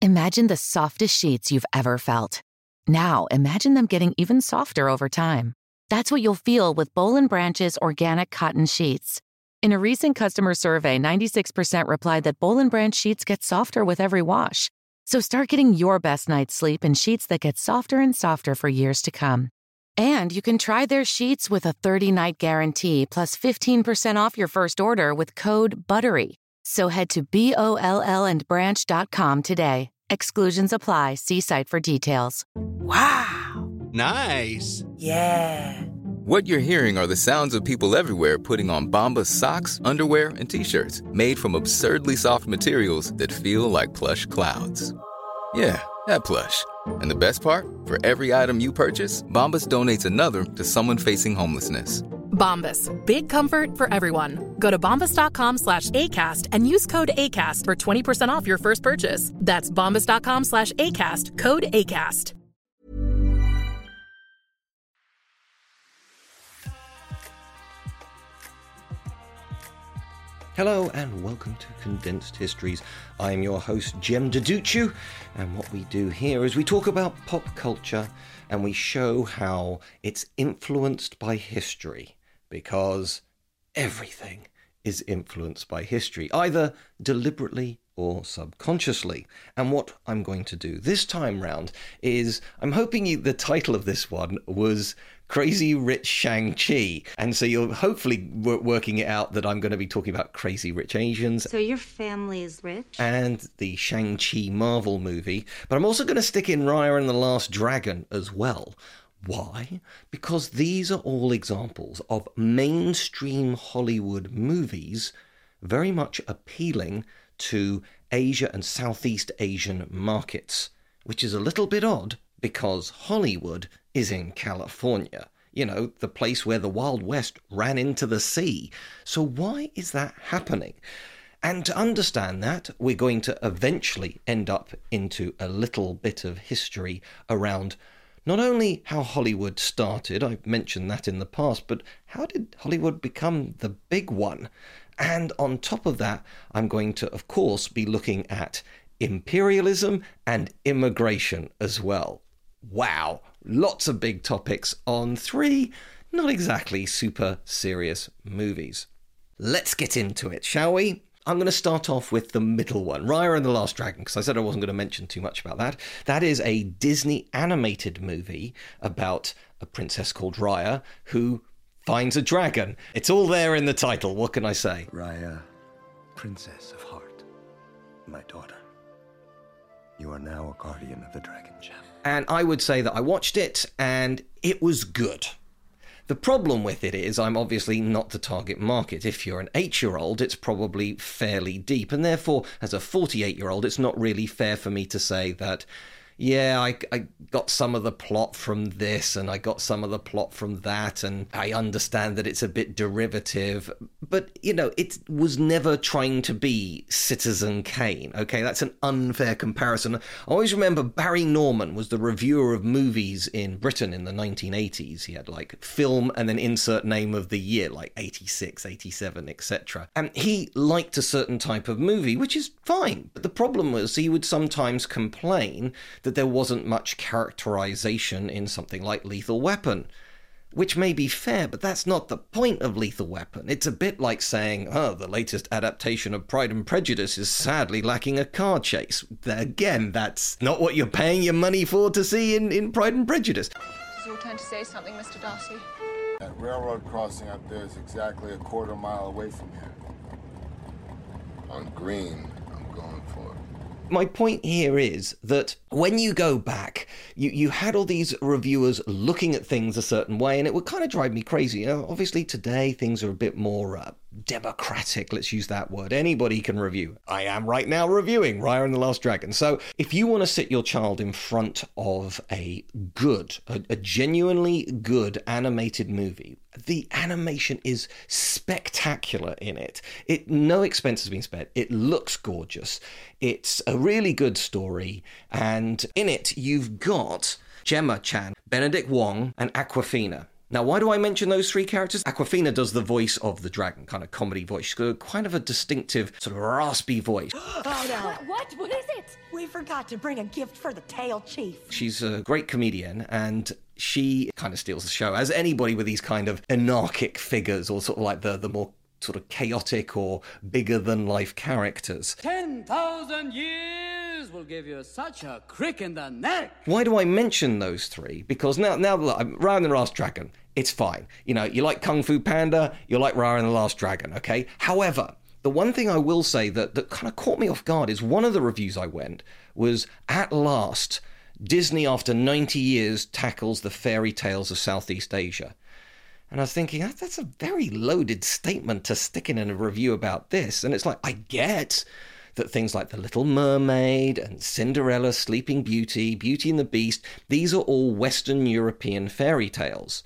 Imagine the softest sheets you've ever felt. Now, imagine them getting even softer over time. That's what you'll feel with Boll & Branch's organic cotton sheets. In a recent customer survey, 96% replied that Boll & Branch sheets get softer with every wash. So start getting your best night's sleep in sheets that get softer and softer for years to come. And you can try their sheets with a 30-night guarantee plus 15% off your first order with code BUTTERY. So head to BOLLandbranch.com today. Exclusions apply. See site for details. Wow. Nice. Yeah. What you're hearing are the sounds of people everywhere putting on Bombas socks, underwear, and T-shirts made from absurdly soft materials that feel like plush clouds. Yeah, that plush. And the best part? For every item you purchase, Bombas donates another to someone facing homelessness. Bombas. Big comfort for everyone. Go to bombas.com/ACAST and use code ACAST for 20% off your first purchase. That's bombas.com/ACAST. Code ACAST. Hello and welcome to Condensed Histories. I'm your host, Jem Duducu, and what we do here is we talk about pop culture and we show how it's influenced by history, because everything is influenced by history, either deliberately or subconsciously. And what I'm going to do this time round is, I'm hoping the title of this one was Crazy Rich Shang-Chi. And so you're hopefully working it out that I'm going to be talking about Crazy Rich Asians. So your family is rich? And the Shang-Chi Marvel movie. But I'm also going to stick in Raya and the Last Dragon as well. Why? Because these are all examples of mainstream Hollywood movies very much appealing to Asia and Southeast Asian markets, which is a little bit odd because Hollywood is in California, you know, the place where the Wild West ran into the sea. So why is that happening? And to understand that, we're going to eventually end up into a little bit of history around not only how Hollywood started, I've mentioned that in the past, but how did Hollywood become the big one? And on top of that, I'm going to, of course, be looking at imperialism and immigration as well. Wow, lots of big topics on 3 not exactly super serious movies. Let's get into it, shall we? I'm going to start off with the middle one, Raya and the Last Dragon, because I said I wasn't going to mention too much about that. That is a Disney animated movie about a princess called Raya who finds a dragon. It's all there in the title, what can I say? Raya, Princess of Heart, my daughter. You are now a guardian of the Dragon Gem. And I would say that I watched it and it was good. The problem with it is I'm obviously not the target market. If you're an 8-year-old, it's probably fairly deep. And therefore, as a 48-year-old, it's not really fair for me to say that, yeah, I got some of the plot from this and I got some of the plot from that, and I understand that it's a bit derivative, but, you know, it was never trying to be Citizen Kane, okay? That's an unfair comparison. I always remember Barry Norman was the reviewer of movies in Britain in the 1980s. He had, like, film and then insert name of the year, like 86, 87, etc. And he liked a certain type of movie, which is fine, but the problem was he would sometimes complain that there wasn't much characterization in something like Lethal Weapon, which may be fair, but that's not the point of Lethal Weapon. It's a bit like saying, oh, the latest adaptation of Pride and Prejudice is sadly lacking a car chase. Again, that's not what you're paying your money for to see in Pride and Prejudice. It's your turn to say something, Mr. Darcy. That railroad crossing up there is exactly a quarter-mile away from here. On green, I'm going for it. My point here is that when you go back, you had all these reviewers looking at things a certain way, and it would kind of drive me crazy. You know, obviously today things are a bit more democratic, let's use that word. Anybody can review. I am right now reviewing Raya and the Last Dragon. So if you want to sit your child in front of a genuinely good animated movie, the animation is spectacular in it. No expense has been spent. It looks gorgeous. It's a really good story. And in it, you've got Gemma Chan, Benedict Wong, and Awkwafina. Now, why do I mention those three characters? Awkwafina does the voice of the dragon, kind of comedy voice. She's got kind of a distinctive, sort of raspy voice. Oh, no. What is it? We forgot to bring a gift for the Tail Chief. She's a great comedian, and she kind of steals the show, as anybody with these kind of anarchic figures, or sort of like the more sort of chaotic or bigger-than-life characters. 10,000 years will give you such a crick in the neck. Why do I mention those three? Because now look, Raya and the Last Dragon, it's fine. You know, you like Kung Fu Panda, you like Raya and the Last Dragon, okay? However, the one thing I will say that kind of caught me off guard is one of the reviews I went was, at last, Disney, after 90 years, tackles the fairy tales of Southeast Asia. And I was thinking, that's a very loaded statement to stick in a review about this. And it's like, I get that things like The Little Mermaid and Cinderella, Sleeping Beauty, Beauty and the Beast, these are all Western European fairy tales.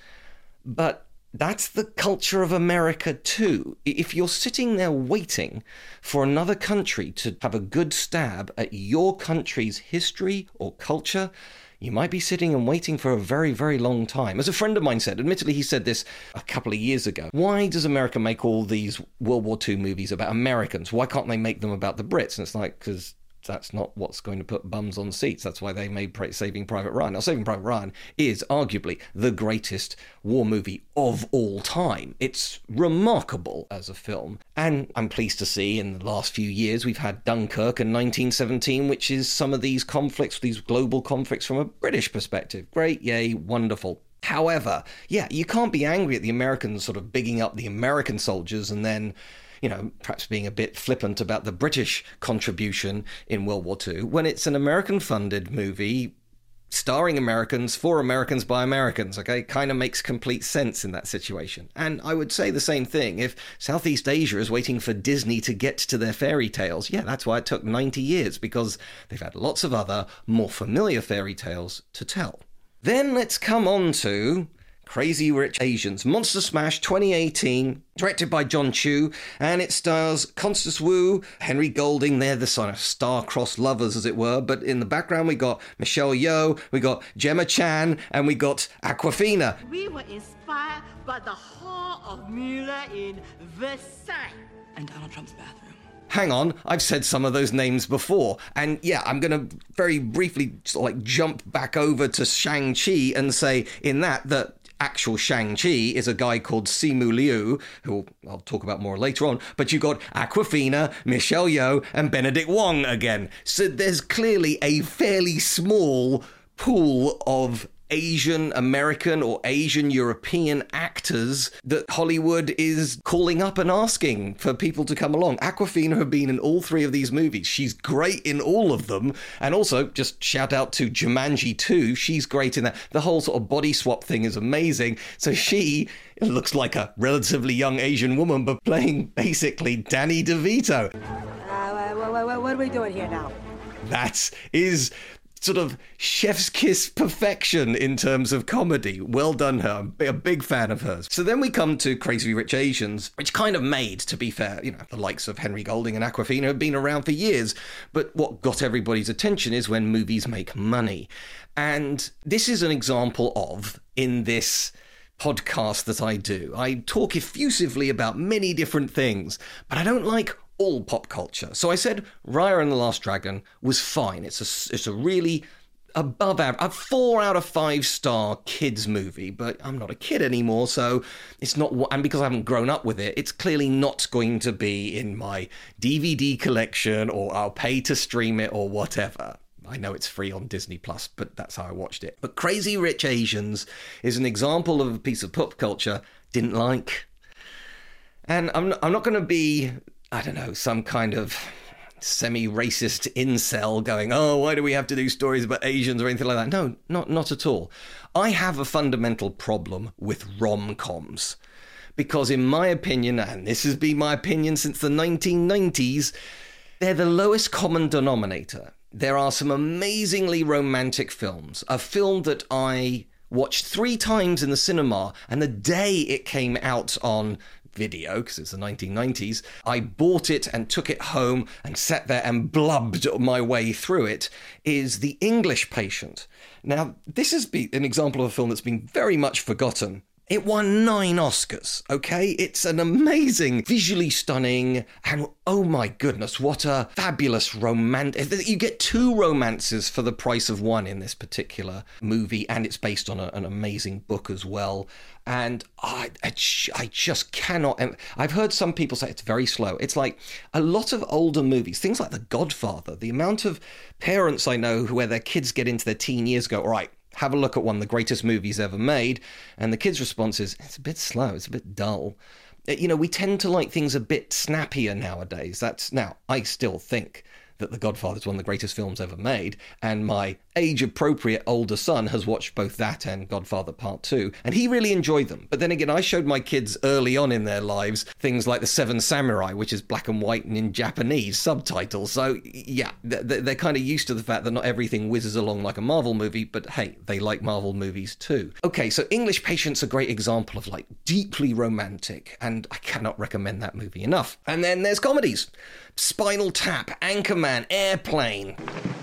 But that's the culture of America too. If you're sitting there waiting for another country to have a good stab at your country's history or culture, you might be sitting and waiting for a very, very long time. As a friend of mine said, admittedly he said this a couple of years ago, why does America make all these World War II movies about Americans? Why can't they make them about the Brits? And it's like, because that's not what's going to put bums on seats. That's why they made Saving Private Ryan. Now, Saving Private Ryan is arguably the greatest war movie of all time. It's remarkable as a film. And I'm pleased to see in the last few years we've had Dunkirk and 1917, which is some of these conflicts, these global conflicts from a British perspective. Great, yay, wonderful. However, yeah, you can't be angry at the Americans sort of bigging up the American soldiers and then, you know, perhaps being a bit flippant about the British contribution in World War II, when it's an American-funded movie starring Americans for Americans by Americans, okay? Kind of makes complete sense in that situation. And I would say the same thing. If Southeast Asia is waiting for Disney to get to their fairy tales, yeah, that's why it took 90 years, because they've had lots of other, more familiar fairy tales to tell. Then let's come on to Crazy Rich Asians. Monster Smash 2018, directed by John Chu, and it stars Constance Wu, Henry Golding. They're the sort of star-crossed lovers, as it were. But in the background, we got Michelle Yeoh, we got Gemma Chan, and we got Awkwafina. We were inspired by the Hall of Mirror in Versailles. And Donald Trump's bathroom. Hang on, I've said some of those names before. And yeah, I'm going to very briefly sort of like jump back over to Shang-Chi and say in that actual Shang-Chi is a guy called Simu Liu, who I'll talk about more later on, but you've got Awkwafina, Michelle Yeoh, and Benedict Wong again. So there's clearly a fairly small pool of Asian American or Asian European actors that Hollywood is calling up and asking for people to come along. Awkwafina have been in all three of these movies. She's great in all of them. And also, just shout out to Jumanji 2. She's great in that. The whole sort of body swap thing is amazing. So she looks like a relatively young Asian woman, but playing basically Danny DeVito. What are we doing here now? That is sort of chef's kiss perfection in terms of comedy. Well done, her. I'm a big fan of hers. So then we come to Crazy Rich Asians, which kind of made, to be fair, you know, the likes of Henry Golding and Awkwafina have been around for years. But what got everybody's attention is when movies make money. And this is an example of, in this podcast that I do, I talk effusively about many different things, but I don't like all pop culture. So I said Raya and the Last Dragon was fine. It's a really above average, a 4 out of 5 star kids movie, but I'm not a kid anymore, so it's not, and because I haven't grown up with it, it's clearly not going to be in my DVD collection, or I'll pay to stream it or whatever. I know it's free on Disney Plus, but that's how I watched it. But Crazy Rich Asians is an example of a piece of pop culture didn't like. And I'm not going to be, I don't know, some kind of semi-racist incel going, oh, why do we have to do stories about Asians or anything like that? No, not at all. I have a fundamental problem with rom-coms. Because in my opinion, and this has been my opinion since the 1990s, they're the lowest common denominator. There are some amazingly romantic films. A film that I watched 3 times in the cinema, and the day it came out on video, because it's the 1990s, I bought it and took it home and sat there and blubbed my way through it, is The English Patient. Now, this has been an example of a film that's been very much forgotten. It won 9 Oscars, okay? It's an amazing, visually stunning, and oh my goodness, what a fabulous romantic... You get 2 romances for the price of 1 in this particular movie, and it's based on an amazing book as well. And I just cannot... I've heard some people say it's very slow. It's like a lot of older movies, things like The Godfather, the amount of parents I know where their kids get into their teen years go, all right, have a look at one of the greatest movies ever made. And the kid's response is, it's a bit slow, it's a bit dull. You know, we tend to like things a bit snappier nowadays. Now, I still think that The Godfather is one of the greatest films ever made, and my age-appropriate older son has watched both that and Godfather Part 2, and he really enjoyed them. But then again, I showed my kids early on in their lives things like The Seven Samurai, which is black and white and in Japanese subtitles. So, yeah, they're kind of used to the fact that not everything whizzes along like a Marvel movie, but hey, they like Marvel movies too. Okay, so English Patient's a great example of, like, deeply romantic, and I cannot recommend that movie enough. And then there's comedies. Spinal Tap, Anchorman, Airplane.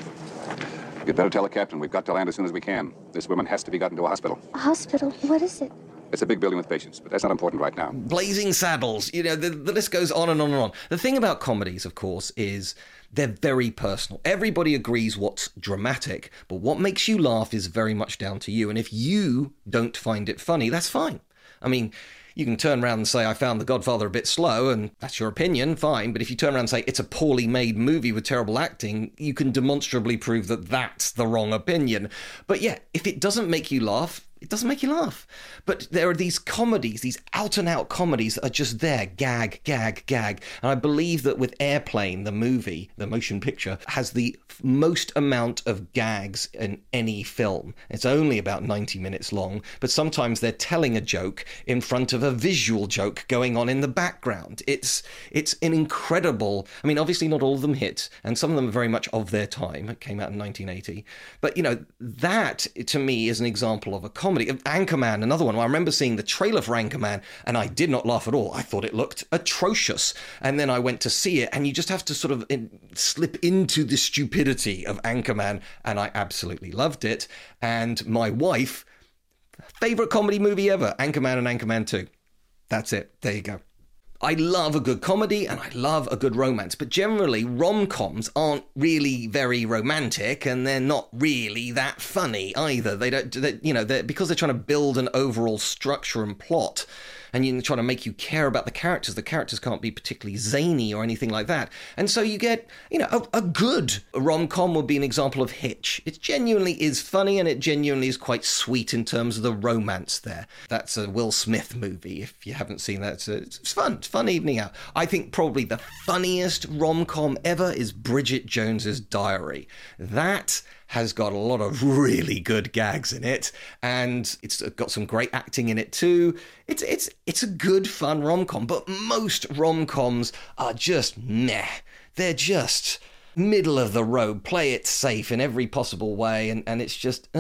You'd better tell the captain. We've got to land as soon as we can. This woman has to be gotten to a hospital. A hospital? What is it? It's a big building with patients, but that's not important right now. Blazing Saddles. You know, the list goes on and on and on. The thing about comedies, of course, is they're very personal. Everybody agrees what's dramatic, but what makes you laugh is very much down to you. And if you don't find it funny, that's fine. I mean, you can turn around and say, I found The Godfather a bit slow, and that's your opinion, fine. But if you turn around and say, it's a poorly made movie with terrible acting, you can demonstrably prove that that's the wrong opinion. But yeah, if it doesn't make you laugh, it doesn't make you laugh. But there are these comedies, these out-and-out comedies that are just there, gag, gag, gag. And I believe that with Airplane, the movie, the motion picture, has the most amount of gags in any film. It's only about 90 minutes long, but sometimes they're telling a joke in front of a visual joke going on in the background. It's an incredible... I mean, obviously not all of them hit, and some of them are very much of their time. It came out in 1980. But, you know, that, to me, is an example of a comedy. Anchorman, another one. I remember seeing the trailer for Anchorman, and I did not laugh at all. I thought it looked atrocious. And then I went to see it, and you just have to sort of slip into the stupidity of Anchorman, and I absolutely loved it. And my wife, favourite comedy movie ever, Anchorman and Anchorman 2. That's it. There you go. I love a good comedy and I love a good romance, but generally rom-coms aren't really very romantic and they're not really that funny either. Because they're trying to build an overall structure and plot, and you're trying to make you care about the characters. The characters can't be particularly zany or anything like that. And so you get, a good rom-com would be an example of Hitch. It genuinely is funny and it genuinely is quite sweet in terms of the romance there. That's a Will Smith movie. If you haven't seen that, it's fun. It's a fun evening out. I think probably the funniest rom-com ever is Bridget Jones's Diary. That has got a lot of really good gags in it, and it's got some great acting in it too. It's a good, fun rom-com, but most rom-coms are just meh. They're just middle of the road, play it safe in every possible way, and it's just...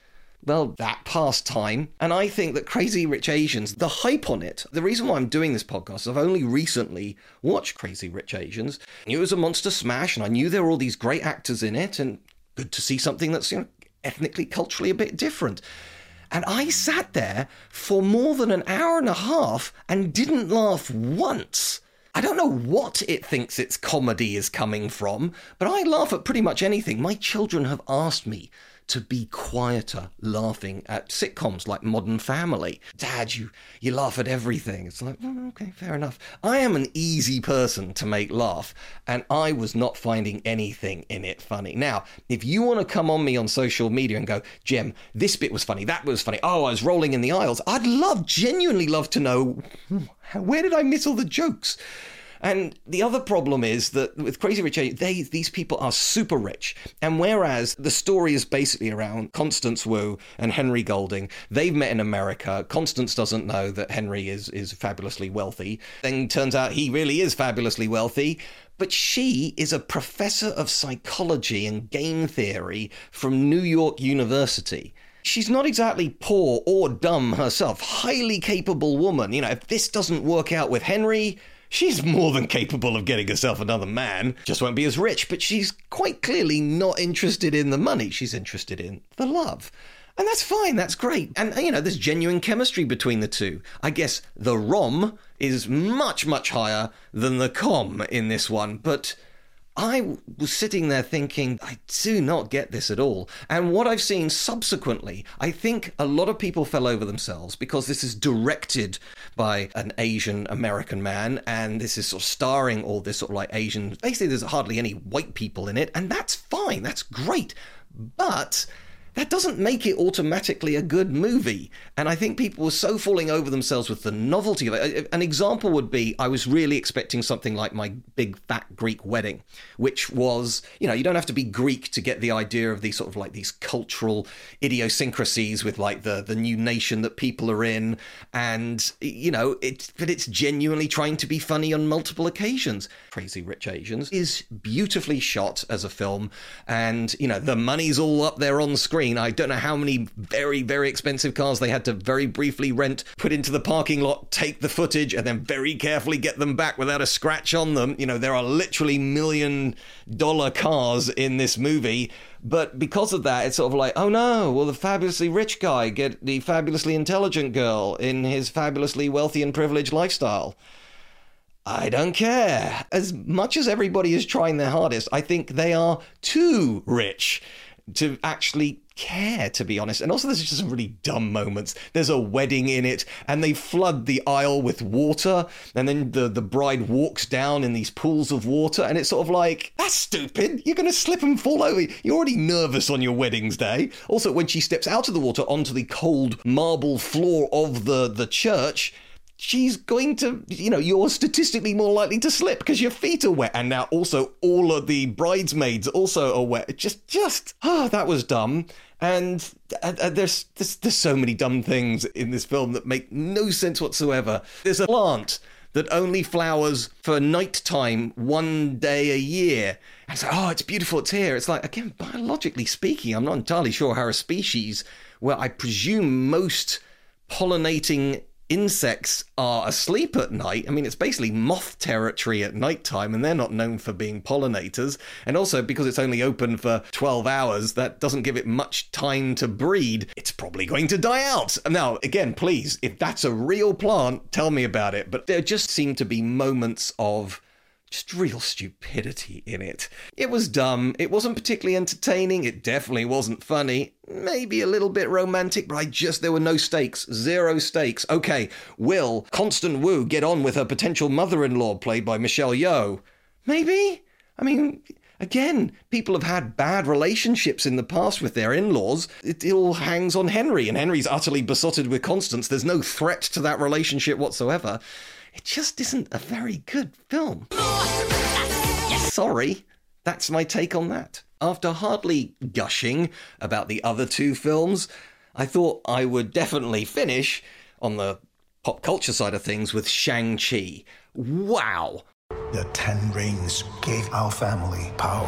that past time. And I think that Crazy Rich Asians, the hype on it, the reason why I'm doing this podcast is I've only recently watched Crazy Rich Asians. I knew it was a monster smash, and I knew there were all these great actors in it, and good to see something that's, ethnically, culturally a bit different. And I sat there for more than an hour and a half and didn't laugh once. I don't know what it thinks its comedy is coming from, but I laugh at pretty much anything. My children have asked me to be quieter laughing at sitcoms like Modern Family. Dad, you laugh at everything. It's like, okay, fair enough. I am an easy person to make laugh, and I was not finding anything in it funny. Now, if you want to come on me on social media and go, Jem, this bit was funny, that was funny, oh, I was rolling in the aisles, I'd genuinely love to know, where did I miss all the jokes? And the other problem is that with Crazy Rich Asians, these people are super rich. And whereas the story is basically around Constance Wu and Henry Golding, they've met in America. Constance doesn't know that Henry is fabulously wealthy. Then turns out he really is fabulously wealthy. But she is a professor of psychology and game theory from New York University. She's not exactly poor or dumb herself. Highly capable woman. If this doesn't work out with Henry, she's more than capable of getting herself another man, just won't be as rich, but she's quite clearly not interested in the money. She's interested in the love. And that's fine, that's great. And, there's genuine chemistry between the two. I guess the rom is much, much higher than the com in this one, but I was sitting there thinking, I do not get this at all. And what I've seen subsequently, I think a lot of people fell over themselves because this is directed by an Asian American man, and this is sort of starring all this sort of like Asian, basically there's hardly any white people in it, and that's fine, that's great. But that doesn't make it automatically a good movie. And I think people were so falling over themselves with the novelty of it. An example would be, I was really expecting something like My Big Fat Greek Wedding, which was, you don't have to be Greek to get the idea of these sort of like these cultural idiosyncrasies with like the new nation that people are in. And, but it's genuinely trying to be funny on multiple occasions. Crazy Rich Asians is beautifully shot as a film. And, the money's all up there on screen. I don't know how many very, very expensive cars they had to very briefly rent, put into the parking lot, take the footage, and then very carefully get them back without a scratch on them. There are literally $1 million cars in this movie. But because of that, it's sort of like, oh no, will the fabulously rich guy get the fabulously intelligent girl in his fabulously wealthy and privileged lifestyle? I don't care. As much as everybody is trying their hardest, I think they are too rich to actually care, to be honest. And also there's just some really dumb moments. There's a wedding in it and they flood the aisle with water, and then the bride walks down in these pools of water, and it's sort of like, that's stupid, you're gonna slip and fall over. You're already nervous on your wedding's day. Also, when she steps out of the water onto the cold marble floor of the church, she's going to, you're statistically more likely to slip because your feet are wet. And now also all of the bridesmaids also are wet. That was dumb. And there's so many dumb things in this film that make no sense whatsoever. There's a plant that only flowers for nighttime one day a year. And it's like, oh, it's beautiful, it's here. It's like, again, biologically speaking, I'm not entirely sure how a species where I presume most pollinating insects are asleep at night. I mean, it's basically moth territory at nighttime, and they're not known for being pollinators. And also, because it's only open for 12 hours, that doesn't give it much time to breed. It's probably going to die out. Now, again, please, if that's a real plant, tell me about it. But there just seem to be moments of just real stupidity in it. It was dumb. It wasn't particularly entertaining. It definitely wasn't funny. Maybe a little bit romantic, but there were no stakes. Zero stakes. Okay, will Constance Wu get on with her potential mother-in-law, played by Michelle Yeoh? Maybe? I mean, again, people have had bad relationships in the past with their in-laws. It all hangs on Henry, and Henry's utterly besotted with Constance. There's no threat to that relationship whatsoever. It just isn't a very good film. Sorry, that's my take on that. After hardly gushing about the other two films, I thought I would definitely finish on the pop culture side of things with Shang-Chi. Wow. The 10 rings gave our family power.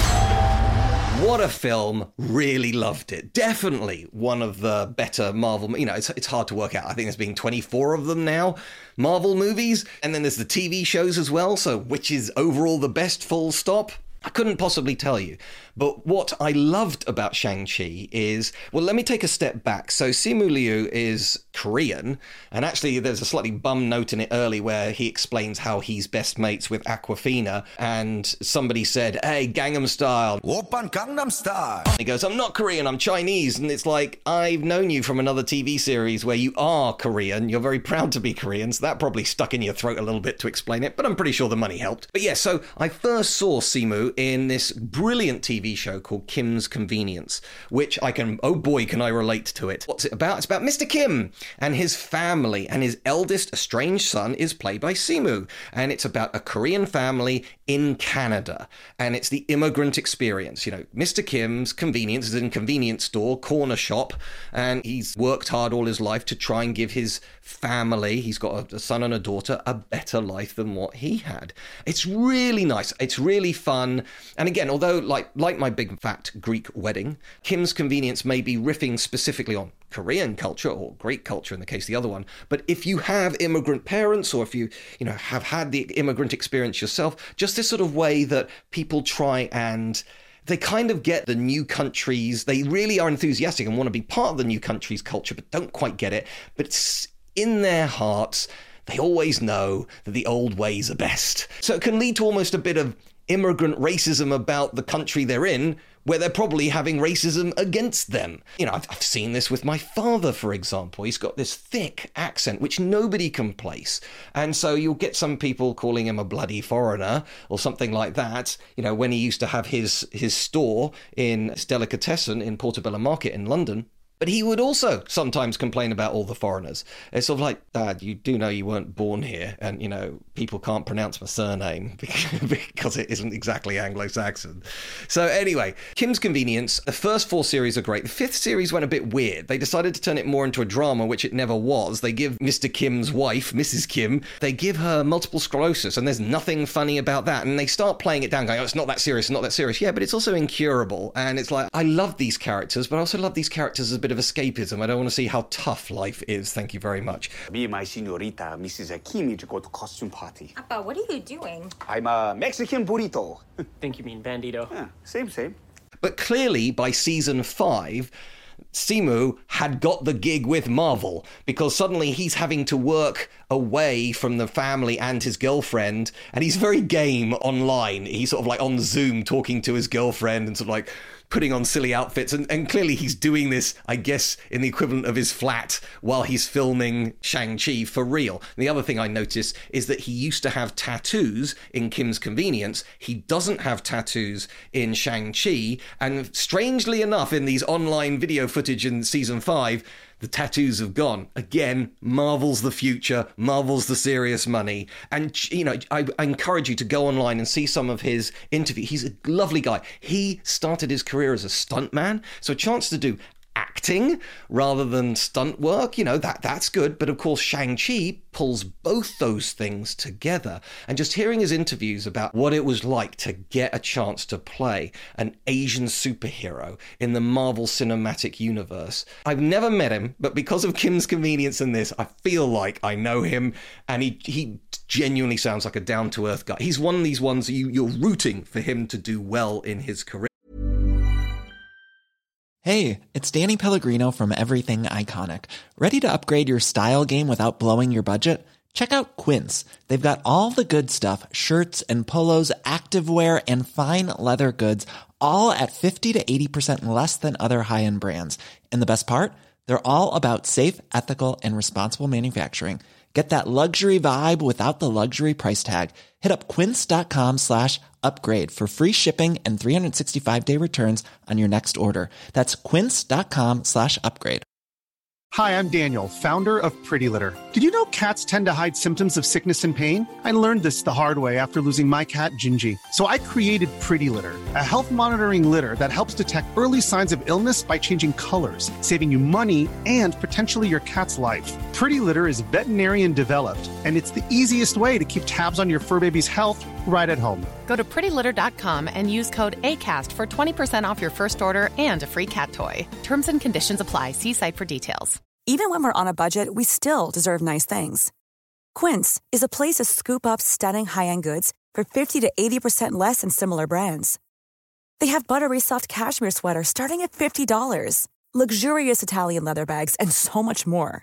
What a film. Really loved it. Definitely one of the better Marvel, it's hard to work out. I think there's been 24 of them now, Marvel movies. And then there's the TV shows as well. So which is overall the best, full stop? I couldn't possibly tell you. But what I loved about Shang-Chi is, well, let me take a step back. So Simu Liu is Korean, and actually there's a slightly bum note in it early where he explains how he's best mates with Awkwafina, and somebody said, hey, Gangnam Style. Oppan Gangnam Style. He goes, I'm not Korean, I'm Chinese. And it's like, I've known you from another TV series where you are Korean. You're very proud to be Korean, so that probably stuck in your throat a little bit to explain it, but I'm pretty sure the money helped. But yeah, so I first saw Simu in this brilliant TV show called Kim's Convenience, which can I relate to it. What's it about? It's about Mr. Kim and his family, and his eldest estranged son is played by Simu, and it's about a Korean family in Canada, and it's the immigrant experience. Mr. Kim's Convenience is a convenience store, corner shop, and he's worked hard all his life to try and give his family, he's got a son and a daughter, a better life than what he had. It's really nice. It's really fun. And again, although like My Big Fat Greek Wedding, Kim's Convenience may be riffing specifically on Korean culture or Greek culture in the case of the other one. But if you have immigrant parents, or if you have had the immigrant experience yourself, just this sort of way that people try and They kind of get the new countries. They really are enthusiastic and want to be part of the new country's culture, but don't quite get it. But it's in their hearts, they always know that the old ways are best. So it can lead to almost a bit of immigrant racism about the country they're in, where they're probably having racism against them. You know, I've seen this with my father, for example. He's got this thick accent, which nobody can place. And so you'll get some people calling him a bloody foreigner or something like that, you know, when he used to have his store in Delicatessen in Portobello Market in London. But he would also sometimes complain about all the foreigners. It's sort of like, Dad, you do know you weren't born here, and, you know, people can't pronounce my surname because it isn't exactly Anglo-Saxon. So anyway, Kim's Convenience, the first 4 series are great. The 5th series went a bit weird. They decided to turn it more into a drama, which it never was. They give Mr. Kim's wife, Mrs. Kim, they give her multiple sclerosis, and there's nothing funny about that. And they start playing it down, going, oh, it's not that serious, not that serious. Yeah, but it's also incurable. And it's like, I love these characters, but I also love these characters as a bit of escapism. I don't want to see how tough life is. Thank you very much. Me and my senorita, Mrs. Akimi, to go to costume party. Appa, what are you doing? I'm a Mexican burrito. Think you mean bandito? Yeah, same. But clearly, by season 5, Simu had got the gig with Marvel, because suddenly he's having to work away from the family and his girlfriend, and he's very game online. He's sort of like on Zoom talking to his girlfriend and sort of like putting on silly outfits, and clearly he's doing this, I guess, in the equivalent of his flat while he's filming Shang-Chi for real. And the other thing I noticed is that he used to have tattoos in Kim's Convenience. He doesn't have tattoos in Shang-Chi, and strangely enough, in these online video footage in season 5, the tattoos have gone. Again, Marvel's the future. Marvel's the serious money. And, you know, I encourage you to go online and see some of his interview. He's a lovely guy. He started his career as a stuntman, so a chance to do acting rather than stunt work, you know, that's good. But of course, Shang-Chi pulls both those things together. And just hearing his interviews about what it was like to get a chance to play an Asian superhero in the Marvel Cinematic Universe. I've never met him, but because of Kim's Convenience in this, I feel like I know him, and he genuinely sounds like a down-to-earth guy. He's one of these ones you're rooting for him to do well in his career. Hey, it's Danny Pellegrino from Everything Iconic. Ready to upgrade your style game without blowing your budget? Check out Quince. They've got all the good stuff, shirts and polos, activewear, and fine leather goods, all at 50 to 80% less than other high-end brands. And the best part? They're all about safe, ethical, and responsible manufacturing. Get that luxury vibe without the luxury price tag. Hit up quince.com/upgrade for free shipping and 365-day returns on your next order. That's quince.com/upgrade. Hi, I'm Daniel, founder of Pretty Litter. Did you know cats tend to hide symptoms of sickness and pain? I learned this the hard way after losing my cat, Gingy. So I created Pretty Litter, a health monitoring litter that helps detect early signs of illness by changing colors, saving you money and potentially your cat's life. Pretty Litter is veterinarian developed, and it's the easiest way to keep tabs on your fur baby's health right at home. Go to prettylitter.com and use code ACAST for 20% off your first order and a free cat toy. Terms and conditions apply. See site for details. Even when we're on a budget, we still deserve nice things. Quince is a place to scoop up stunning high-end goods for 50 to 80% less than similar brands. They have buttery soft cashmere sweaters starting at $50, luxurious Italian leather bags, and so much more.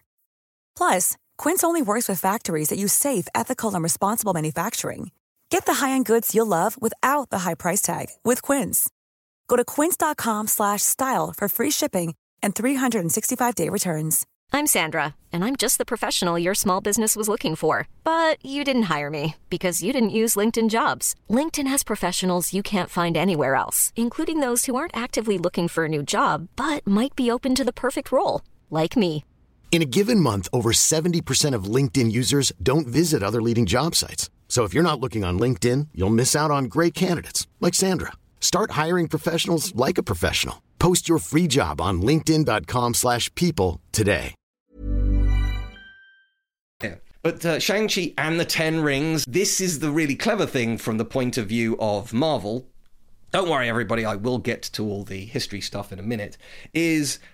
Plus, Quince only works with factories that use safe, ethical, and responsible manufacturing. Get the high-end goods you'll love without the high price tag with Quince. Go to quince.com/style for free shipping and 365-day returns. I'm Sandra, and I'm just the professional your small business was looking for. But you didn't hire me because you didn't use LinkedIn Jobs. LinkedIn has professionals you can't find anywhere else, including those who aren't actively looking for a new job, but might be open to the perfect role, like me. In a given month, over 70% of LinkedIn users don't visit other leading job sites. So if you're not looking on LinkedIn, you'll miss out on great candidates like Sandra. Start hiring professionals like a professional. Post your free job on linkedin.com/people today. Yeah. But Shang-Chi and the Ten Rings, this is the really clever thing from the point of view of Marvel. Don't worry, everybody, I will get to all the history stuff in a minute, is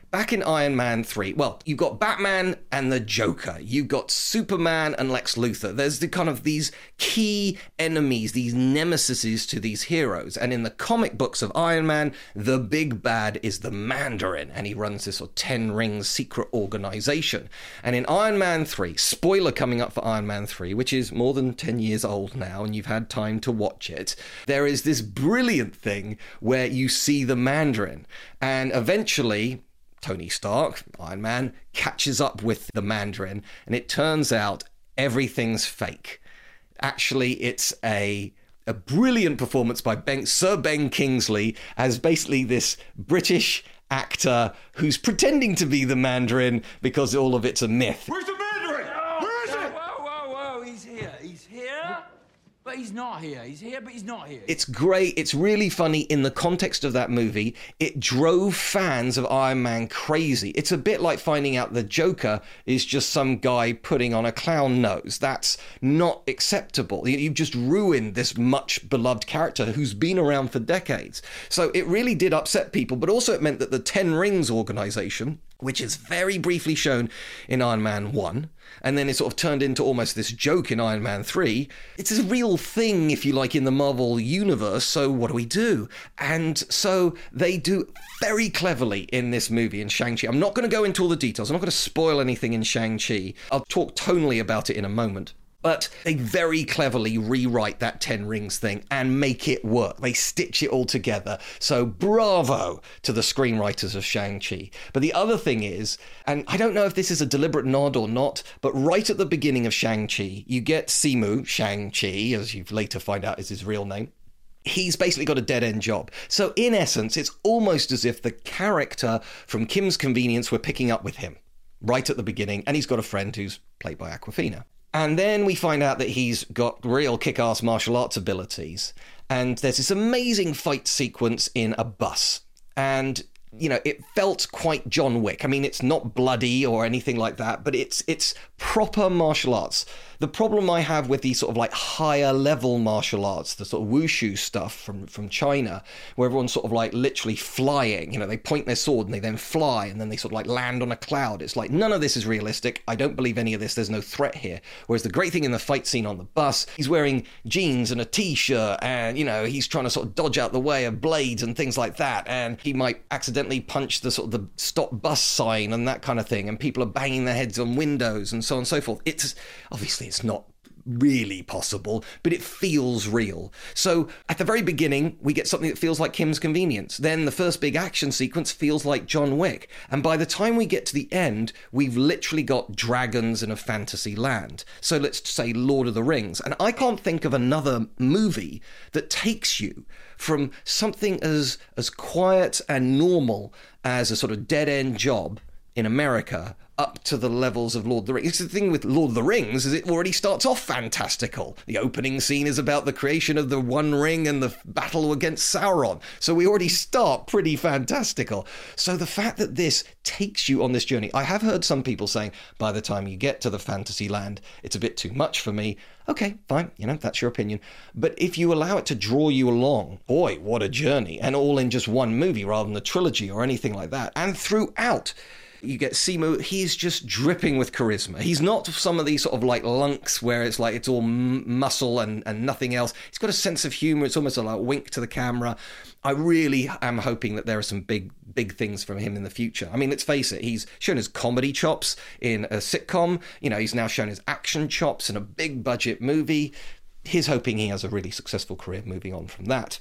back in Iron Man 3, well, you've got Batman and the Joker. You've got Superman and Lex Luthor. There's the kind of these key enemies, these nemesises to these heroes. And in the comic books of Iron Man, the big bad is the Mandarin, and he runs this sort of 10 Rings secret organization. And in Iron Man 3, spoiler coming up for Iron Man 3, which is more than 10 years old now, and you've had time to watch it, there is this brilliant thing where you see the Mandarin. And eventually, Tony Stark, Iron Man, catches up with the Mandarin, and it turns out everything's fake. Actually, it's a brilliant performance by Sir Ben Kingsley as basically this British actor who's pretending to be the Mandarin because all of it's a myth. Where's the Mandarin? Where is it? Whoa. He's here. He's here, but he's not here. He's here, but he's not here. It's great. It's really funny in the context of that movie. It drove fans of Iron Man crazy. It's a bit like finding out the Joker is just some guy putting on a clown nose. That's not acceptable. You've just ruined this much beloved character who's been around for decades. So it really did upset people, but also it meant that the 10 Rings organization, which is very briefly shown in Iron Man 1, and then it sort of turned into almost this joke in Iron Man 3. It's a real thing, if you like, in the Marvel universe, so what do we do? And so they do very cleverly in this movie, in Shang-Chi. I'm not going to go into all the details. I'm not going to spoil anything in Shang-Chi. I'll talk tonally about it in a moment. But they very cleverly rewrite that 10 Rings thing and make it work. They stitch it all together. So bravo to the screenwriters of Shang-Chi. But the other thing is, and I don't know if this is a deliberate nod or not, but right at the beginning of Shang-Chi, you get Simu, Shang-Chi, as you later find out is his real name. He's basically got a dead-end job. So in essence, it's almost as if the character from Kim's Convenience were picking up with him right at the beginning, and he's got a friend who's played by Awkwafina. And then we find out that he's got real kick-ass martial arts abilities. And there's this amazing fight sequence in a bus. And, you know, it felt quite John Wick. I mean, it's not bloody or anything like that, but it's proper martial arts. The problem I have with these sort of like higher level martial arts, the sort of wushu stuff from China, where everyone's sort of like literally flying, you know, they point their sword and they then fly and then they sort of like land on a cloud. It's like, none of this is realistic. I don't believe any of this. There's no threat here. Whereas the great thing in the fight scene on the bus, he's wearing jeans and a t-shirt and, you know, he's trying to sort of dodge out the way of blades and things like that. And he might accidentally punch the sort of the stop bus sign and that kind of thing. And people are banging their heads on windows and so on and so forth. It's obviously it's not really possible, but it feels real. So at the very beginning, we get something that feels like Kim's Convenience. Then the first big action sequence feels like John Wick. And by the time we get to the end, we've literally got dragons in a fantasy land. So let's say Lord of the Rings. And I can't think of another movie that takes you from something as quiet and normal as a sort of dead-end job in America up to the levels of Lord of the Rings. The thing with Lord of the Rings is it already starts off fantastical. The opening scene is about the creation of the One Ring and the battle against Sauron. So we already start pretty fantastical. So the fact that this takes you on this journey, I have heard some people saying, by the time you get to the fantasy land, it's a bit too much for me. Okay, fine, you know, that's your opinion. But if you allow it to draw you along, boy, what a journey. And all in just one movie rather than a trilogy or anything like that. And throughout, you get Simu, he's just dripping with charisma. He's not some of these sort of like lunks where it's like it's all muscle and nothing else. He's got a sense of humor. It's almost like a wink to the camera. I really am hoping that there are some big things from him in the future. I mean, let's face it, he's shown his comedy chops in a sitcom. You know, he's now shown his action chops in a big budget movie. Here's hoping he has a really successful career moving on from that.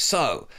So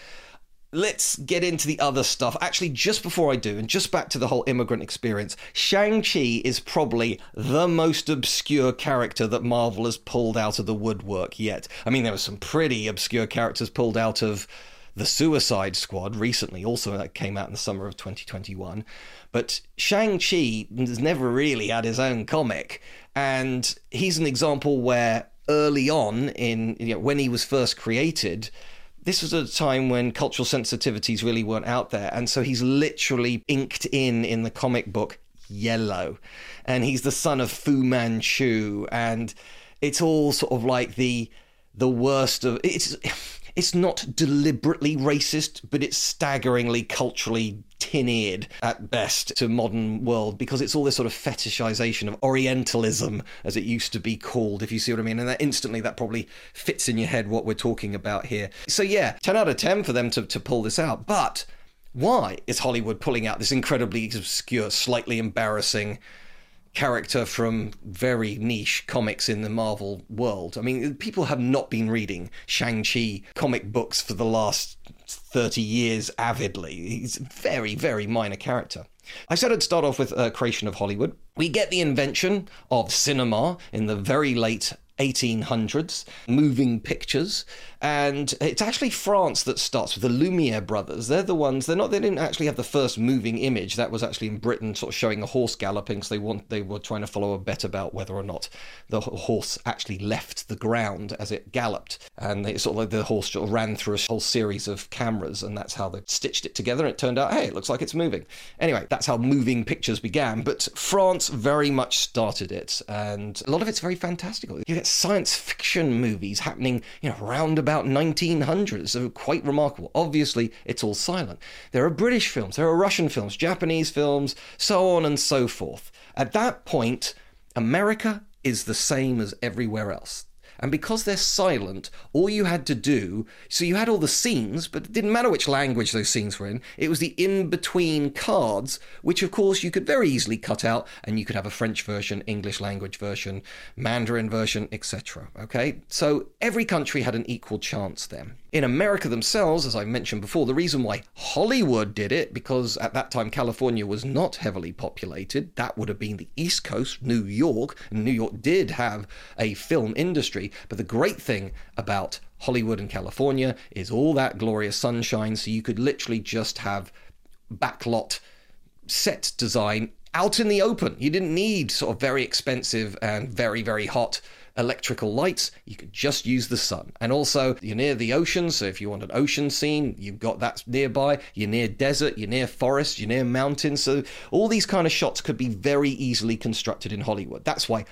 let's get into the other stuff. Actually, just before I do, and just back to the whole immigrant experience, Shang-Chi is probably the most obscure character that Marvel has pulled out of the woodwork yet. I mean, there were some pretty obscure characters pulled out of the Suicide Squad recently, also that came out in the summer of 2021. But Shang-Chi has never really had his own comic, and he's an example where early on in, you know, when he was first created, this was at a time when cultural sensitivities really weren't out there. And so he's literally inked in the comic book yellow. And he's the son of Fu Manchu. And it's all sort of like the worst of... It's not deliberately racist, but it's staggeringly culturally tin-eared at best to modern world, because it's all this sort of fetishization of Orientalism, as it used to be called, if you see what I mean. And that instantly, that probably fits in your head what we're talking about here. So yeah, 10 out of 10 for them to pull this out. But why is Hollywood pulling out this incredibly obscure, slightly embarrassing character from very niche comics in the Marvel world? I mean, people have not been reading Shang-Chi comic books for the last 30 years avidly. He's a very, very minor character. I said I'd start off with a creation of Hollywood. We get the invention of cinema in the very late 1800s, moving pictures, and it's actually France that starts with the Lumiere brothers. They're the ones, they didn't actually have the first moving image. That was actually in Britain, sort of showing a horse galloping, so they were trying to follow a bet about whether or not the horse actually left the ground as it galloped. And they sort of like the horse sort of ran through a whole series of cameras, and that's how they stitched it together, and it turned out, hey, it looks like it's moving. Anyway, that's how moving pictures began, but France very much started it, and a lot of it's very fantastical. You get science fiction movies happening, around about 1900s, so quite remarkable. Obviously, it's all silent. There are British films, there are Russian films, Japanese films, so on and so forth. At that point, America is the same as everywhere else. And because they're silent, all you had to do, so you had all the scenes, but it didn't matter which language those scenes were in. It was the in-between cards, which of course you could very easily cut out, and you could have a French version, English language version, Mandarin version, etc. Okay? So every country had an equal chance then. In America themselves, as I mentioned before, the reason why Hollywood did it, because at that time California was not heavily populated, that would have been the East Coast, New York, and New York did have a film industry, but the great thing about Hollywood and California is all that glorious sunshine, so you could literally just have backlot set design out in the open. You didn't need sort of very expensive and very, very hot electrical lights. You could just use the sun. And also, you're near the ocean, so if you want an ocean scene, you've got that nearby. You're near desert, you're near forest, you're near mountains, so all these kind of shots could be very easily constructed in Hollywood. That's why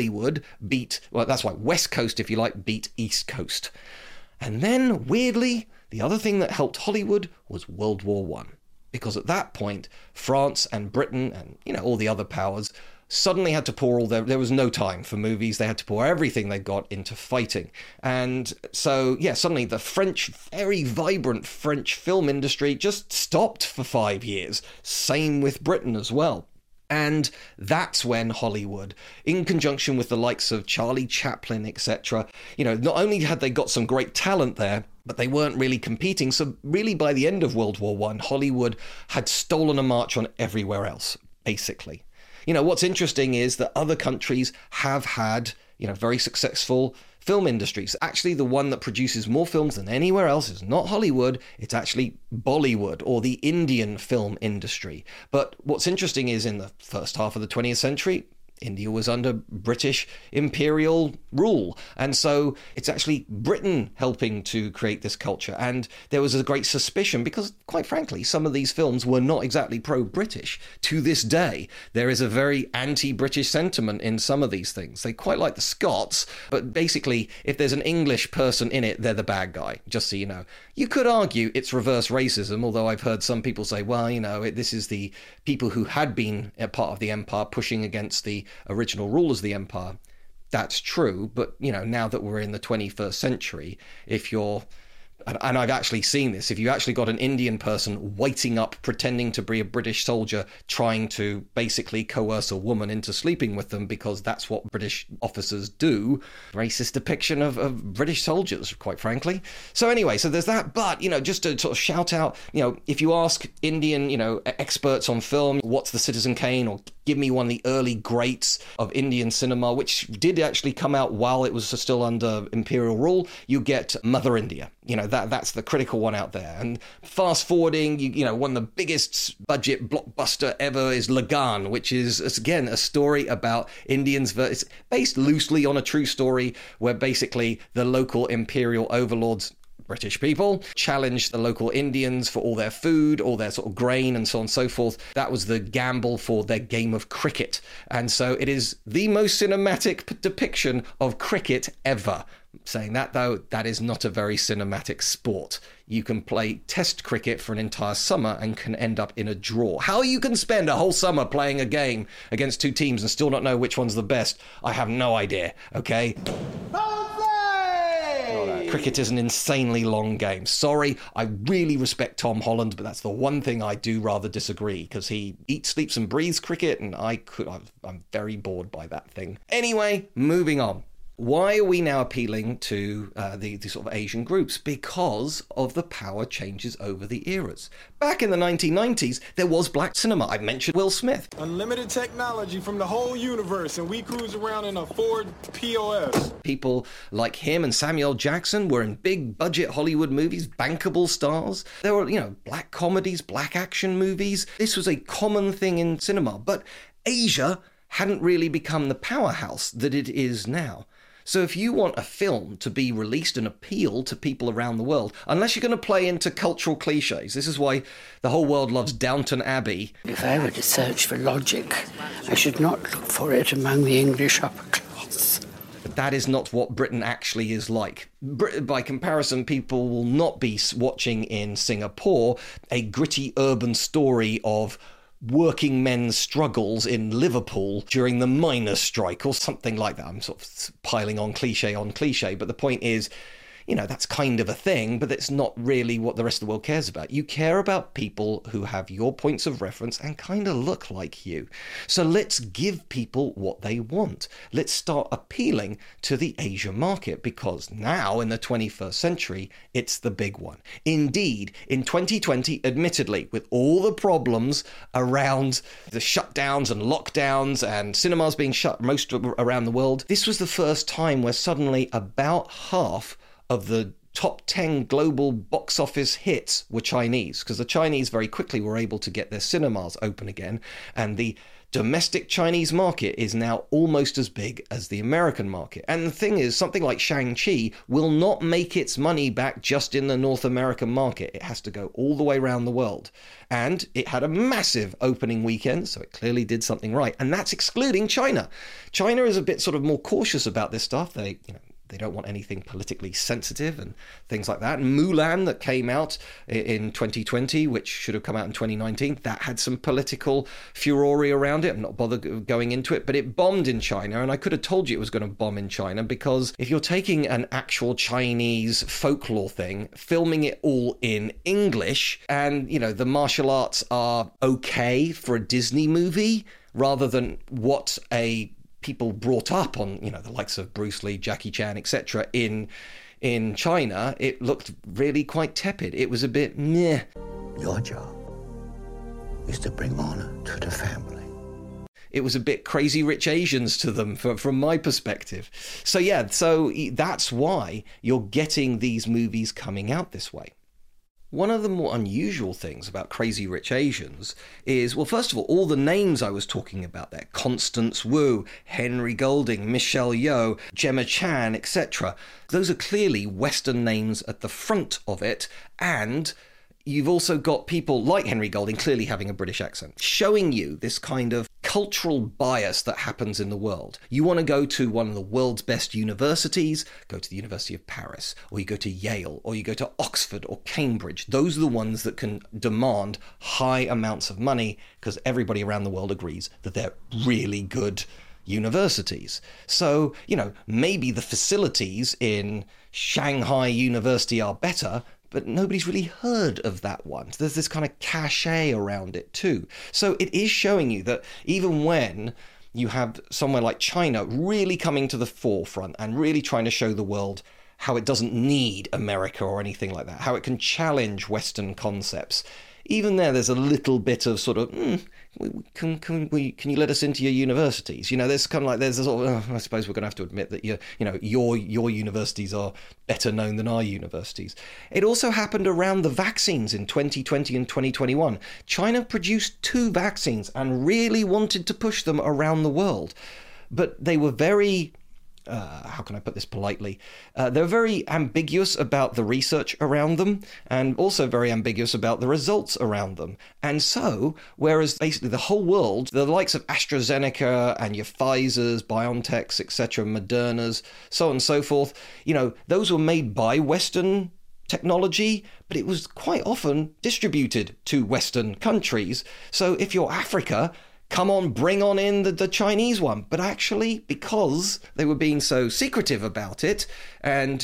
that's why West Coast, if you like, beat East Coast. And then, weirdly, the other thing that helped Hollywood was World War I. Because at that point, France and Britain and, all the other powers suddenly had to pour there was no time for movies. They had to pour everything they got into fighting. And so, suddenly the very vibrant French film industry just stopped for 5 years. Same with Britain as well. And that's when Hollywood, in conjunction with the likes of Charlie Chaplin, etc., not only had they got some great talent there, but they weren't really competing. So really by the end of World War I, Hollywood had stolen a march on everywhere else, basically. What's interesting is that other countries have had, very successful film industries. Actually, the one that produces more films than anywhere else is not Hollywood, it's actually Bollywood, or the Indian film industry. But what's interesting is in the first half of the 20th century, India was under British imperial rule. And so it's actually Britain helping to create this culture. And there was a great suspicion because, quite frankly, some of these films were not exactly pro-British. To this day, there is a very anti-British sentiment in some of these things. They quite like the Scots, but basically, if there's an English person in it, they're the bad guy, just so you know. You could argue it's reverse racism, although I've heard some people say, well, this is the people who had been a part of the empire pushing against the original rulers of the empire. That's true, but now that we're in the 21st century, if you're, and I've actually seen this, if you actually got an Indian person whiting up, pretending to be a British soldier, trying to basically coerce a woman into sleeping with them because that's what British officers do, racist depiction of British soldiers, quite frankly. So anyway, so there's that, but, just to sort of shout out, if you ask Indian, experts on film, what's the Citizen Kane, or give me one of the early greats of Indian cinema, which did actually come out while it was still under imperial rule, you get Mother India. That's the critical one out there. And fast forwarding, one of the biggest budget blockbuster ever is Lagan, which is, again, a story about Indians. It's based loosely on a true story where basically the local imperial overlords, British people, challenged the local Indians for all their food, all their sort of grain and so on and so forth. That was the gamble for their game of cricket. And so it is the most cinematic depiction of cricket ever. Saying that, though, that is not a very cinematic sport. You can play test cricket for an entire summer and can end up in a draw. How you can spend a whole summer playing a game against two teams and still not know which one's the best, I have no idea, okay? Cricket is an insanely long game. Sorry, I really respect Tom Holland, but that's the one thing I do rather disagree, because he eats, sleeps and breathes cricket, and I'm very bored by that thing. Anyway, moving on. Why are we now appealing to the sort of Asian groups? Because of the power changes over the eras. Back in the 1990s, there was black cinema. I mentioned Will Smith. Unlimited technology from the whole universe, and we cruise around in a Ford POS. People like him and Samuel Jackson were in big budget Hollywood movies, bankable stars. There were, black comedies, black action movies. This was a common thing in cinema, but Asia hadn't really become the powerhouse that it is now. So if you want a film to be released and appeal to people around the world, unless you're going to play into cultural cliches, this is why the whole world loves Downton Abbey. If I were to search for logic, I should not look for it among the English upper class. But that is not what Britain actually is like. By comparison, people will not be watching in Singapore a gritty urban story of working men's struggles in Liverpool during the miners' strike or something like that. I'm sort of piling on cliche, but the point is, that's kind of a thing, but it's not really what the rest of the world cares about. You care about people who have your points of reference and kind of look like you. So let's give people what they want. Let's start appealing to the Asia market, because now in the 21st century, it's the big one. Indeed, in 2020, admittedly, with all the problems around the shutdowns and lockdowns and cinemas being shut most around the world, this was the first time where suddenly about half of the top 10 global box office hits were Chinese, because the Chinese very quickly were able to get their cinemas open again, and the domestic Chinese market is now almost as big as the American market. And the thing is, something like Shang-Chi will not make its money back just in the North American market. It has to go all the way around the world. And it had a massive opening weekend, so it clearly did something right. And that's excluding China. China is a bit sort of more cautious about this stuff. They don't want anything politically sensitive and things like that. And Mulan, that came out in 2020, which should have come out in 2019, that had some political furore around it. I'm not bothered going into it, but it bombed in China. And I could have told you it was going to bomb in China, because if you're taking an actual Chinese folklore thing, filming it all in English, and, the martial arts are okay for a Disney movie, rather than what people brought up on, the likes of Bruce Lee, Jackie Chan, etc. in China, it looked really quite tepid. It was a bit meh. Your job is to bring honor to the family. It was a bit Crazy Rich Asians to them from my perspective. So that's why you're getting these movies coming out this way. One of the more unusual things about Crazy Rich Asians is, well, first of all the names I was talking about there, Constance Wu, Henry Golding, Michelle Yeoh, Gemma Chan, etc. Those are clearly Western names at the front of it, and you've also got people like Henry Golding clearly having a British accent, showing you this kind of cultural bias that happens in the world. You want to go to one of the world's best universities, go to the University of Paris, or you go to Yale, or you go to Oxford or Cambridge. Those are the ones that can demand high amounts of money, because everybody around the world agrees that they're really good universities. So, maybe the facilities in Shanghai University are better, but nobody's really heard of that one. There's this kind of cachet around it too. So it is showing you that even when you have somewhere like China really coming to the forefront and really trying to show the world how it doesn't need America or anything like that, how it can challenge Western concepts, even there's a little bit of sort of, can you let us into your universities? There's kind of like, there's a sort of, I suppose we're going to have to admit that your universities are better known than our universities. It also happened around the vaccines in 2020 and 2021. China produced 2 vaccines and really wanted to push them around the world, but they were very how can I put this politely? They're very ambiguous about the research around them, and also very ambiguous about the results around them. And so, whereas basically the whole world, the likes of AstraZeneca and your Pfizers, BioNTechs, etc., Modernas, so on and so forth, those were made by Western technology, but it was quite often distributed to Western countries. So if you're Africa, come on, bring on in the Chinese one. But actually, because they were being so secretive about it, and,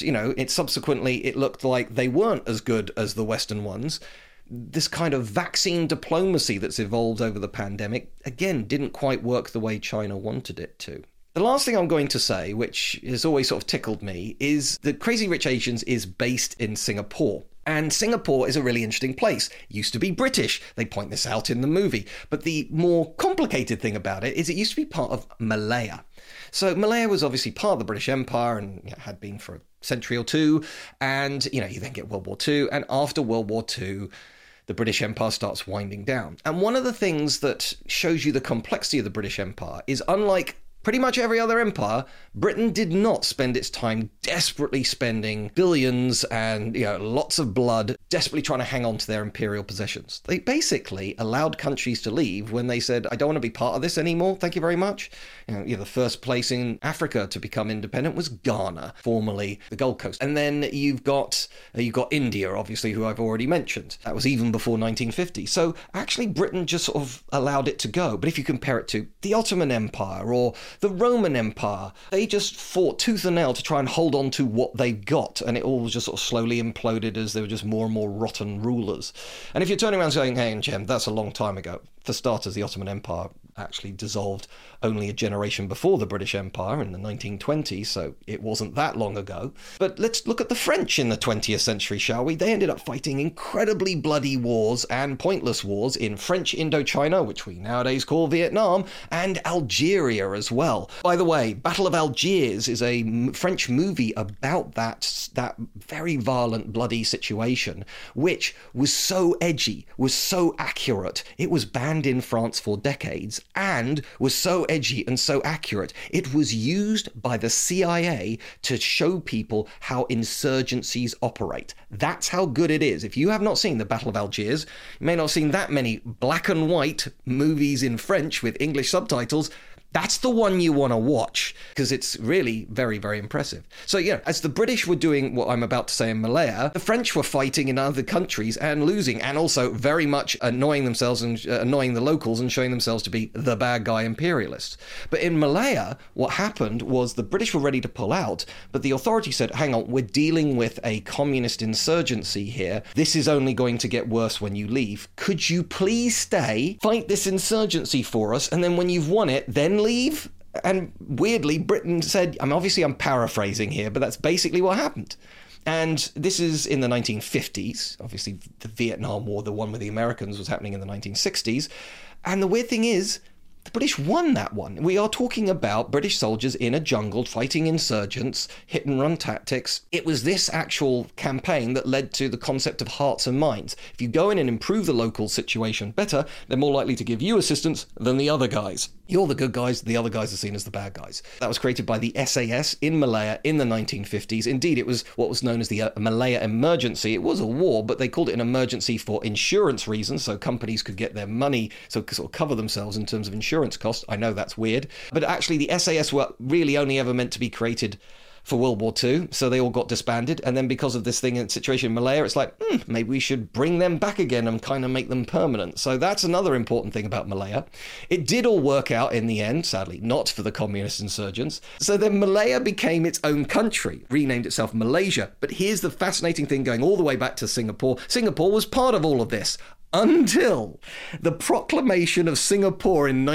it looked like they weren't as good as the Western ones, this kind of vaccine diplomacy that's evolved over the pandemic, again, didn't quite work the way China wanted it to. The last thing I'm going to say, which has always sort of tickled me, is that Crazy Rich Asians is based in Singapore. And Singapore is a really interesting place. It used to be British. They point this out in the movie. But the more complicated thing about it is it used to be part of Malaya. So Malaya was obviously part of the British Empire and had been for a century or two. And, you then get World War II. And after World War II, the British Empire starts winding down. And one of the things that shows you the complexity of the British Empire is, unlike pretty much every other empire, Britain did not spend its time desperately spending billions and lots of blood, desperately trying to hang on to their imperial possessions. They basically allowed countries to leave when they said, I don't want to be part of this anymore, thank you very much. The first place in Africa to become independent was Ghana, formerly the Gold Coast. And then you've got India, obviously, who I've already mentioned. That was even before 1950. So actually Britain just sort of allowed it to go. But if you compare it to the Ottoman Empire or the Roman Empire, they just fought tooth and nail to try and hold on to what they got, and it all just sort of slowly imploded as there were just more and more rotten rulers. And if you're turning around saying, hey, Jem, that's a long time ago. For starters, the Ottoman Empire actually dissolved only a generation before the British Empire in the 1920s, so it wasn't that long ago. But let's look at the French in the 20th century, shall we? They ended up fighting incredibly bloody wars and pointless wars in French Indochina, which we nowadays call Vietnam, and Algeria as well. By the way, Battle of Algiers is a French movie about that very violent, bloody situation, which was so edgy, was so accurate. It was banned in France for decades and was so edgy and so accurate. It was used by the CIA to show people how insurgencies operate. That's how good it is. If you have not seen the Battle of Algiers, you may not have seen that many black and white movies in French with English subtitles. That's the one you want to watch, because it's really very, very impressive. So, as the British were doing what I'm about to say in Malaya, the French were fighting in other countries and losing, and also very much annoying themselves and annoying the locals and showing themselves to be the bad guy imperialists. But in Malaya, what happened was the British were ready to pull out, but the authorities said, hang on, we're dealing with a communist insurgency here. This is only going to get worse when you leave. Could you please stay, fight this insurgency for us, and then when you've won it, then leave? And weirdly, Britain said, obviously I'm paraphrasing here, but that's basically what happened. And this is in the 1950s. Obviously, the Vietnam War, the one with the Americans, was happening in the 1960s. And the weird thing is, the British won that one. We are talking about British soldiers in a jungle fighting insurgents, hit and run tactics. It was this actual campaign that led to the concept of hearts and minds. If you go in and improve the local situation better, they're more likely to give you assistance than the other guys. You're the good guys, the other guys are seen as the bad guys. That was created by the SAS in Malaya in the 1950s. Indeed, it was what was known as the Malaya Emergency. It was a war, but they called it an emergency for insurance reasons, so companies could get their money, so sort of cover themselves in terms of insurance costs. I know that's weird. But actually, the SAS were really only ever meant to be created for World War II, so they all got disbanded. And then because of this thing and situation in Malaya, it's like, maybe we should bring them back again and kind of make them permanent. So that's another important thing about Malaya. It did all work out in the end, sadly, not for the communist insurgents. So then Malaya became its own country, renamed itself Malaysia. But here's the fascinating thing going all the way back to Singapore. Singapore was part of all of this, until the proclamation of Singapore in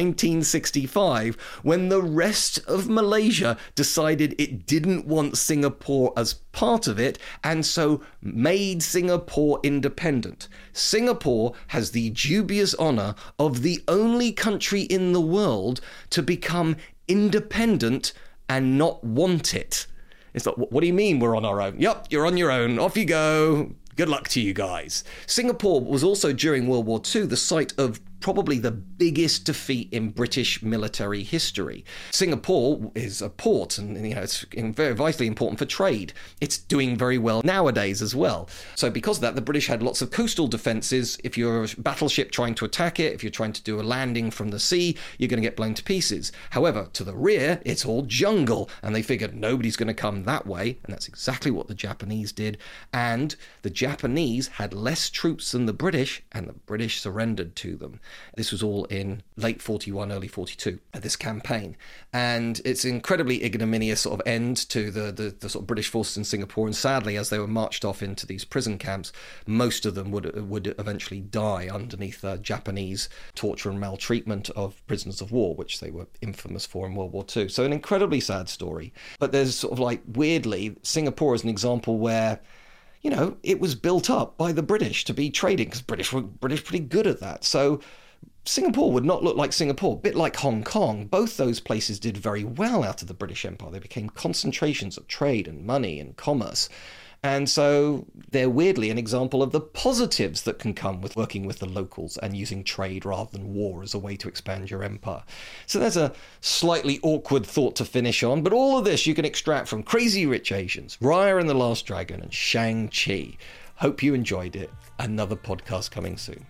1965, when the rest of Malaysia decided it didn't want Singapore as part of it, and so made Singapore independent. Singapore has the dubious honor of the only country in the world to become independent and not want it. It's like, what do you mean we're on our own? Yup, you're on your own. Off you go. Good luck to you guys. Singapore was also, during World War II, the site of probably the biggest defeat in British military history. Singapore is a port, and it's very vitally important for trade. It's doing very well nowadays as well. So because of that, the British had lots of coastal defences. If you're a battleship trying to attack it, if you're trying to do a landing from the sea, you're going to get blown to pieces. However, to the rear, it's all jungle, and they figured nobody's going to come that way, and that's exactly what the Japanese did. And the Japanese had less troops than the British, and the British surrendered to them. This was all in late 41, early 42, this campaign. And it's an incredibly ignominious sort of end to the sort of British forces in Singapore. And sadly, as they were marched off into these prison camps, most of them would eventually die underneath Japanese torture and maltreatment of prisoners of war, which they were infamous for in World War II. So an incredibly sad story. But there's sort of like, weirdly, Singapore is an example where it was built up by the British to be trading, because British were pretty good at that. So Singapore would not look like Singapore, a bit like Hong Kong. Both those places did very well out of the British Empire. They became concentrations of trade and money and commerce. And so they're weirdly an example of the positives that can come with working with the locals and using trade rather than war as a way to expand your empire. So there's a slightly awkward thought to finish on, but all of this you can extract from Crazy Rich Asians, Raya and the Last Dragon, and Shang-Chi. Hope you enjoyed it. Another podcast coming soon.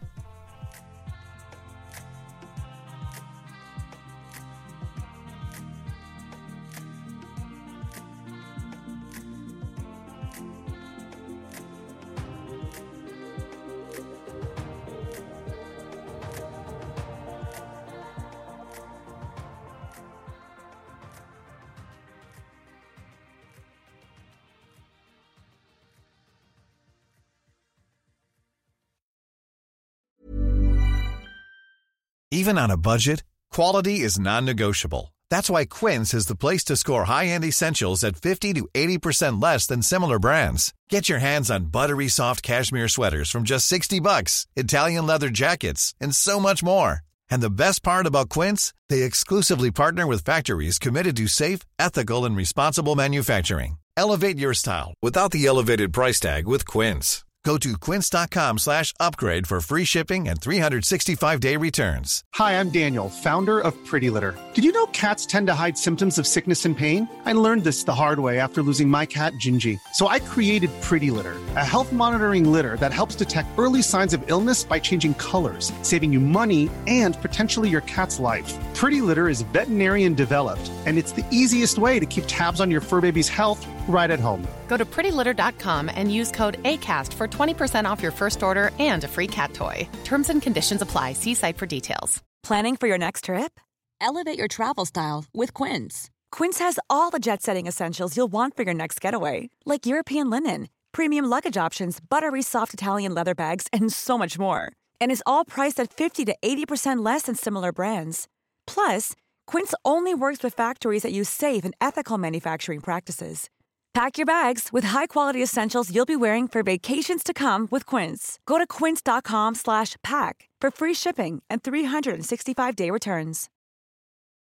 Even on a budget, quality is non-negotiable. That's why Quince is the place to score high-end essentials at 50 to 80% less than similar brands. Get your hands on buttery soft cashmere sweaters from just $60, Italian leather jackets, and so much more. And the best part about Quince, they exclusively partner with factories committed to safe, ethical, and responsible manufacturing. Elevate your style without the elevated price tag with Quince. Go to quince.com/upgrade for free shipping and 365-day returns. Hi, I'm Daniel, founder of Pretty Litter. Did you know cats tend to hide symptoms of sickness and pain? I learned this the hard way after losing my cat, Gingy. So I created Pretty Litter, a health monitoring litter that helps detect early signs of illness by changing colors, saving you money and potentially your cat's life. Pretty Litter is veterinarian developed, and it's the easiest way to keep tabs on your fur baby's health right at home. Go to prettylitter.com and use code ACAST for 20% off your first order and a free cat toy. Terms and conditions apply. See site for details. Planning for your next trip? Elevate your travel style with Quince. Quince has all the jet-setting essentials you'll want for your next getaway, like European linen, premium luggage options, buttery soft Italian leather bags, and so much more. And is all priced at 50 to 80% less than similar brands. Plus, Quince only works with factories that use safe and ethical manufacturing practices. Pack your bags with high-quality essentials you'll be wearing for vacations to come with Quince. Go to quince.com/pack for free shipping and 365-day returns.